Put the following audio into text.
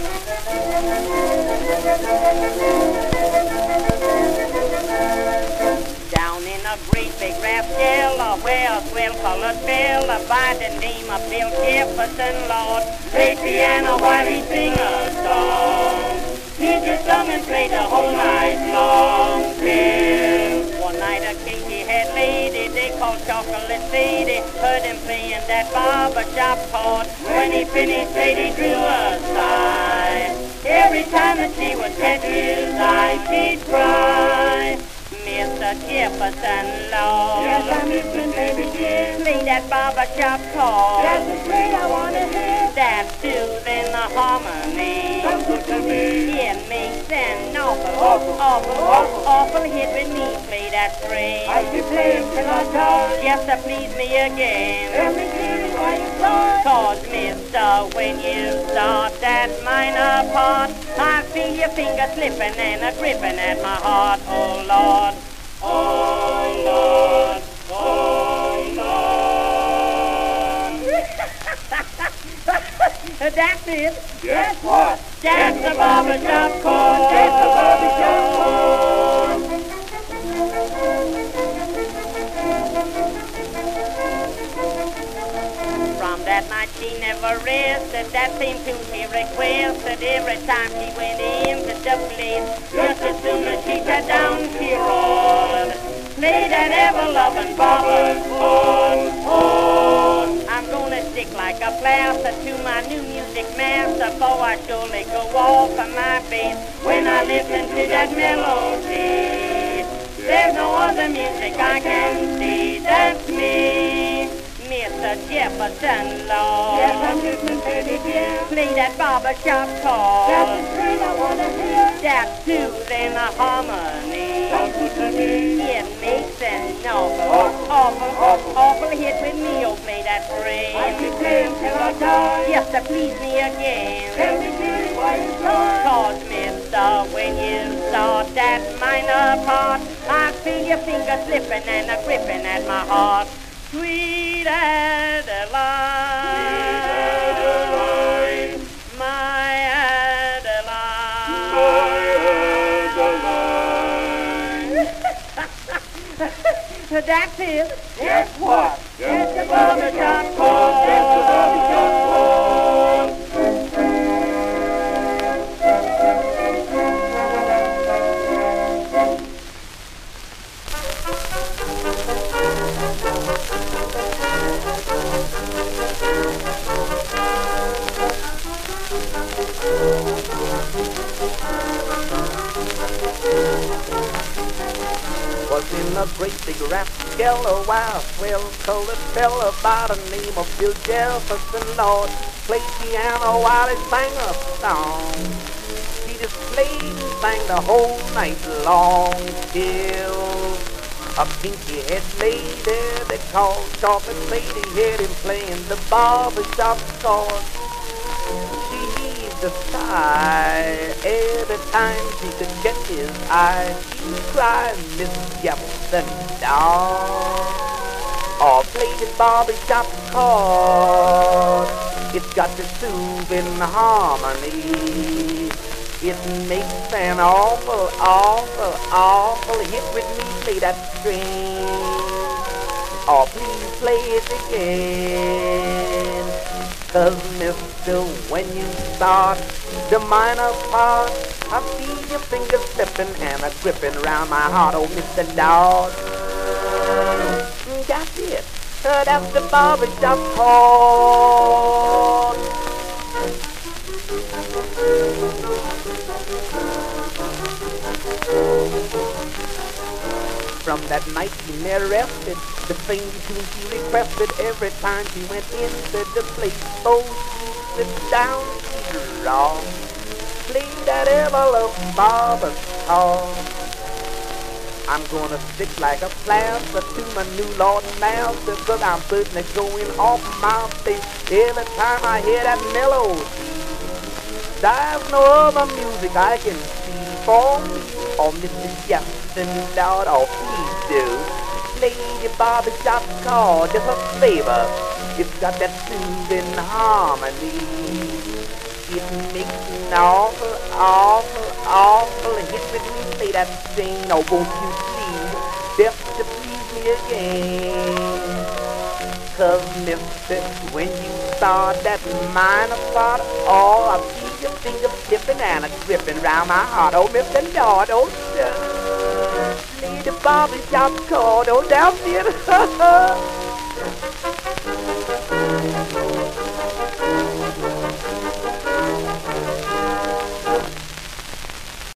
Down in a great big rascal, where a swell-colored fella by the name of Bill Jefferson, Lord, played piano while he sing a song. He just come and played the whole night long, Bill. One night a kinky-haired lady they called Chocolate Sadie heard him playing that barbershop chord. When he finished, Sadie drew a sigh. Every time that she would catch his eye, she'd cry. Mr. Jefferson, Lord, Yes, I'm listening, baby dear. play that barbershop chord. That's the way I want to hear. That soothing the harmony. Come good to me. It makes an awful hit with me. Play that string. I keep playing till I die. Just to please me again. Tell me, dearie, why you cry? Cause, mister, when you start that minor part, I feel your fingers slipping and a gripping at my heart. Oh, Lord. Oh, Lord. Oh, Lord. That's it. Yes, what? That's the barbershop chord. That's the barbershop chord. From that night she never rested. That same tune she requested every time she went into the place. Just as soon as she sat down, she roared. Play that ever-loving barber chord. I'm gonna stick like a plaster to my new music master, for I surely go off of my base when I listen to that melody. There's no other music I can see. That's me, Mr. Jefferson, Lord. Yes, I'm listening, baby dear. Play that barbershop chord. That's the way I want to hear. That soothing harmony. Come good to me. It makes an awful hit with me. Oh, play that I string. keep playing till I die. Just to please me again. Tell me, dearie, why you cry? Cause, mister, when you start that minor part, I feel your fingers slipping and a gripping at my heart. Sweet Adeline, my Adeline. That's it. Yes, what? That's the barbershop chord. That's the barbershop chord. Was in a great big rascal, a wild, well-colored fella by the name of Bill Jefferson, Lord. Played piano while he sang a song. He just played and sang the whole night long till a pinky-head lady they called Chocolate Sadie heard him playing the barbershop chord. She heaved a sigh every time she could get his eye. She cried, Miss Jefferson, dog. Oh, play the barbershop chord. It's got the soothing harmony. It makes an awful hit with me. Play that string. Oh, please play it again. 'Cause, mister, when you start the minor part, I feel your fingers slipping and a gripping round my heart. Oh, Mr. Dog. That's it. That's the barbershop chord. From that night she never rested, the same tune she requested every time she went into the place. Oh, she sit down, she'd raw, play that ever-loving barber chord. I'm gonna stick like a plaster to my new Lord and Master, 'cause I'm putting it going off my face every time I hear that melody. There's no other music I can see for me. Oh, Mr. Jefferson, Lord, oh, please do. Play the barbershop chord, just a favor. It's got that soothing harmony. it makes an awful, awful, awful hit with me. Play that thing, oh, won't you please, just to please me again. 'Cause mister, when you start that minor part, oh, I see your fingers tipping and a gripping round my heart. Oh, Mr. Lord, oh, sir, leave the barbershop cord, oh, down there.